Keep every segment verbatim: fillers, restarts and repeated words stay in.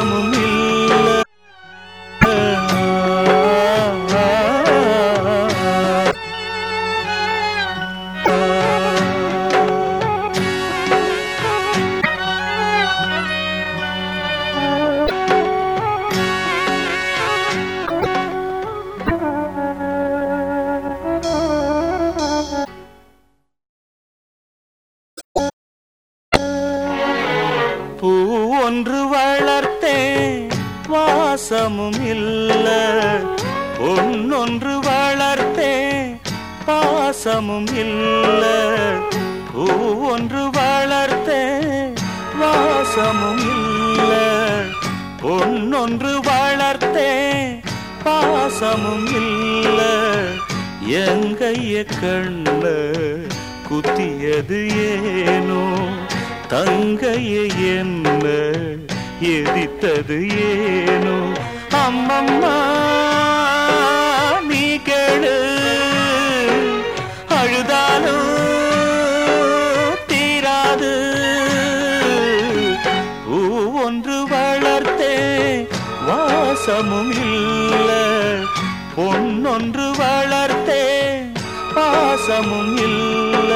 பாசமும் இல்ல. பூ ஒன்று வளர்த்தேன் வாசமும் இல்ல, பொன்னொன்று வளர்த்தேன் பாசமும் இல்ல. பூ ஒன்று வளர்த்தேன் வாசமும் இல்ல, பொன்னொன்று வளர்த்தேன் பாசமும் இல்ல. எங்கைய கண்ண குத்தியது ஏனோ, தங்கையை என்ன எதித்தது ஏனோ. அம்மம்மா நீ கேளு, அழுதாலும் தீராது. பூ ஒன்று வளர்த்தேன் வாசமும் இல்ல, பொன்னொன்று வளர்த்தேன் பாசமும் இல்ல.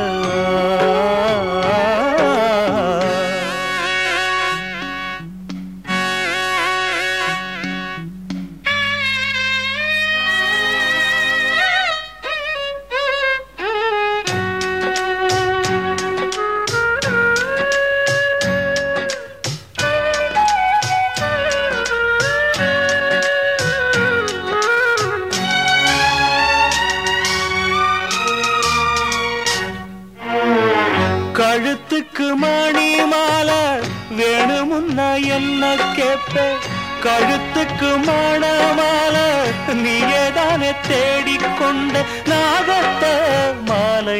கழுத்துக்கு மணி மாலை வேணுமுன்னா என்ன கேட்ப, கழுத்துக்கு மணமாலை நீயேதானே தேடிக்கொண்ட. நாகத்த மாலை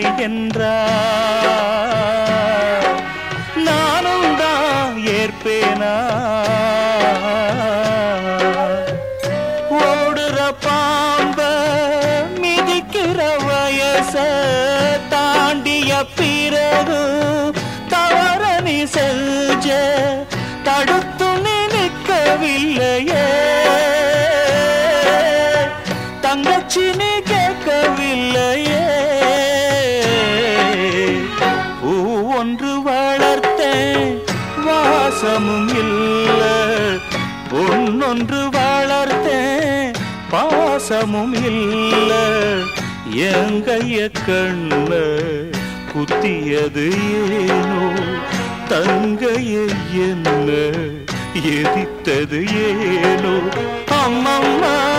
என்றார் நானும் தான் ஏற்பேனா. ஓடுற பாம்ப மிதிக்கிற வயச தாண்டிய பிறகு தவற நீ செஞ்ச, தடுத்து நிற்கவில்லையே தங்கச்சி நீ கேட்கவில்லையே. பூ ஒன்று வளர்த்தேன் வாசமும் இல்ல, பொன்னொன்று வளர்த்தேன் பாசமும் இல்ல. எங்கைய கண்ண குத்தியது ஏனோ, தங்கையை என்ன எதித்தது ஏனோ. அம்மம்மா